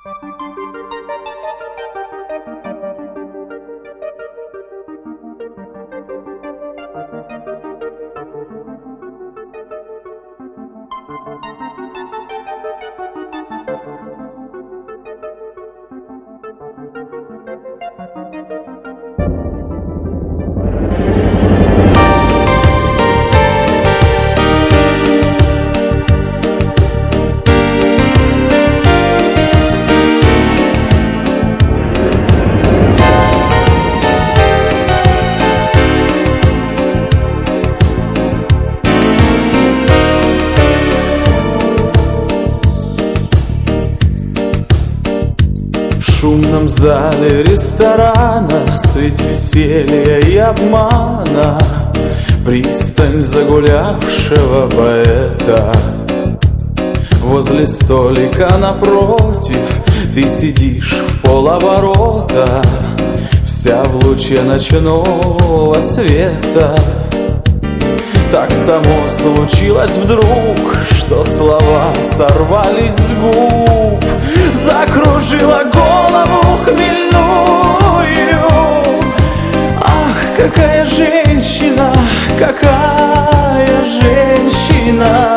В шумном зале ресторана средь веселья и обмана пристань загулявшего поэта. Возле столика напротив ты сидишь в полоборота, вся в луче ночного света. Так само случилось вдруг, что слова сорвались с губ, закружила голову хмельную. Ах, какая женщина, какая женщина,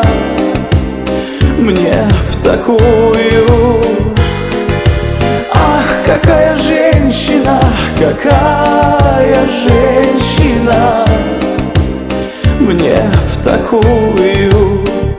мне в такую. Ах, какая женщина, какая женщина, мне в такую.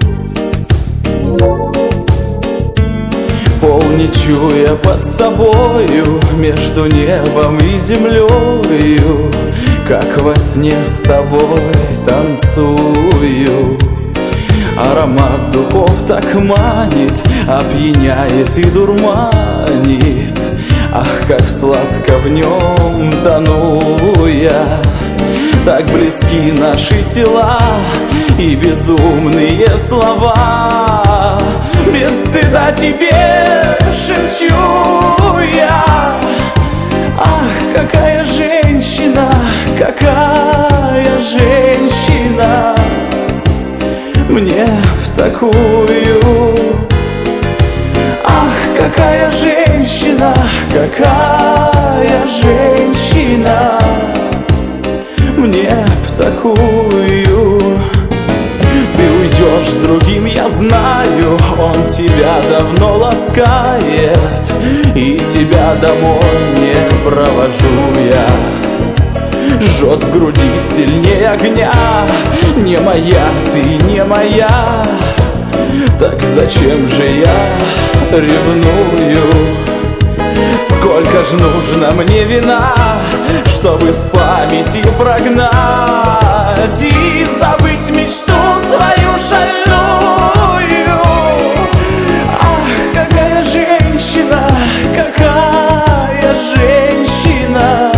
Пол не чуя под собою, между небом и землею, как во сне с тобой танцую. Аромат духов так манит, опьяняет и дурманит. Ах, как сладко в нем тону я. Так близки наши тела и безумные слова. Без стыда тебе шепчу я. Ах, какая женщина, какая женщина, мне в такую. Ах, какая женщина, какая женщина, мне в такую. Ты уйдешь с другим, я знаю, он тебя давно ласкает, и тебя домой не провожу я. Жжет в груди сильнее огня, не моя, ты не моя. Так зачем же я ревную? Сколько ж нужно мне вина, чтобы с памяти прогнать и забыть мечту свою шальную. Ах, какая женщина, какая женщина,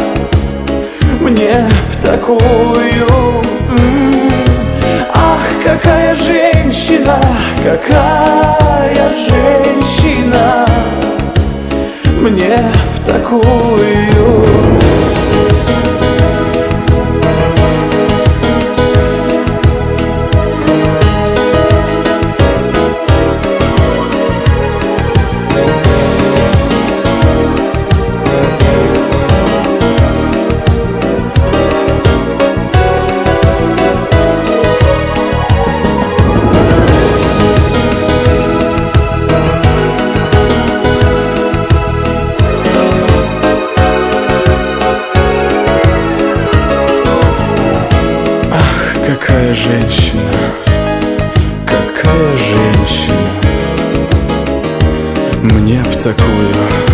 мне в такую. Ах, какая женщина, какая женщина, мне в такую. Какая женщина, какая женщина, мне в такую.